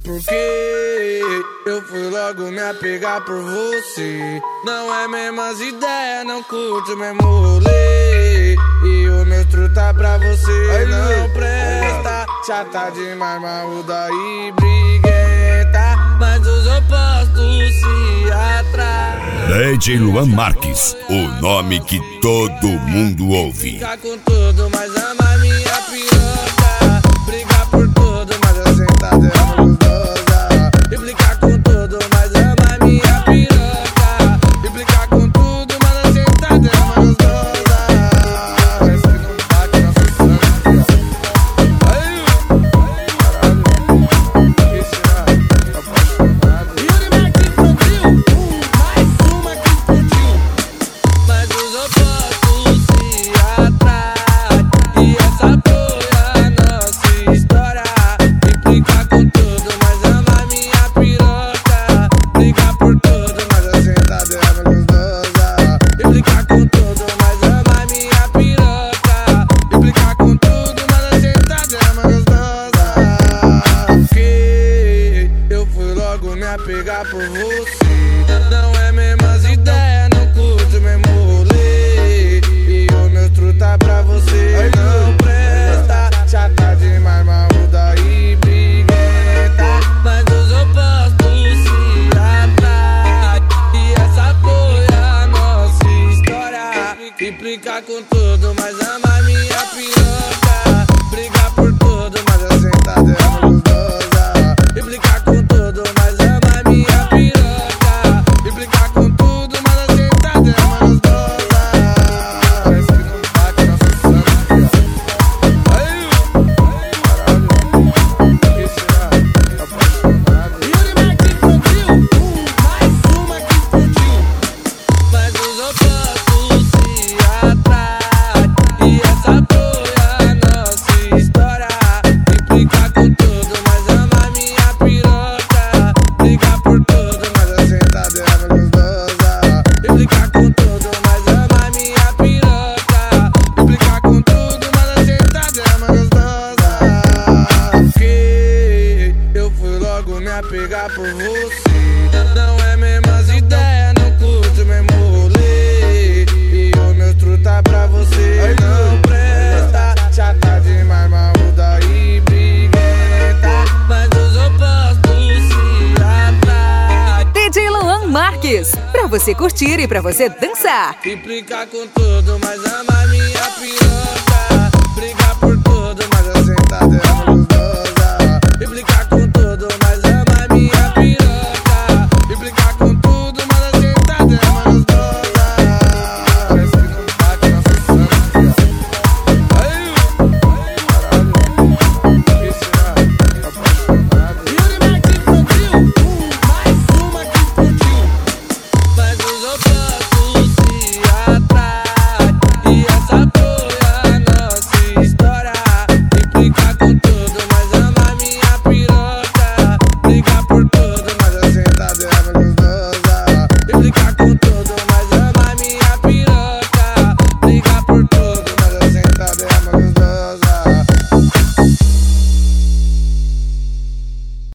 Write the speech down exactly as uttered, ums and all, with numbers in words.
Porque eu fui logo me apegar por você. Não é mesmas ideias, não curto o mesmo rolê. E o meu truta pra você aí não presta. Chata demais, marruda e briguenta, mas os opostos se atraem. D J Luan Marques, o nome que todo mundo ouve. Fica com tudo, mas ama minha piroca. Briga por tudo, mas a sentada é gostosa. Implica com tudo, mas ama minha piroca. Implica com tudo, mas a sentada é gostosa. Esse que não bate na sucção. Aí, caralho, esse é apaixonado. Yuri Marquinhos produziu mais uma que explodiu. Mas os opostos se atraem, e essa foi a nossa história. Implica com tudo, mas ama minha piroca. Briga por tudo, mas a sentada é gostosa. Implica com tudo, mas ama minha piroca. Implica com tudo, mas a sentada é gostosa. Porque eu fui logo me apegar por você. Não é mesmas ideias, não curto o mesmo rolê. E o meu truta pra você não presta. Chata demais, marruda e briguenta, mas os opostos se atraem. E essa foi a nossa história. Implica com tudo, mas ama minha piroca. Briga por tudo, mas a sentada é gostosa. Implica com tudo, mas ama minha piroca. Implica com tudo, mas a sentada é gostosa. Esse que não bate na sucção. Aí, caralho, esse é apaixonado. Yuri Marquinhos produziu mais uma que explodiu. Mas os opostos se atraem, e essa foi a nossa história. Implica com tudo, mas ama minha piroca. Briga por tudo, mas a sentada é gostosa. Implica com tudo, mas ama minha piroca. Implica com tudo, mas a sentada é gostosa. Porque eu fui logo me apegar por você. Não é mesmas ideias, não curto o mesmo rolê. E o meu truta pra você não presta. Chata demais, marruda e briguenta, mas os opostos se atraem. D J Luan Marques, pra você curtir e pra você dançar. Implica com tudo, mas ama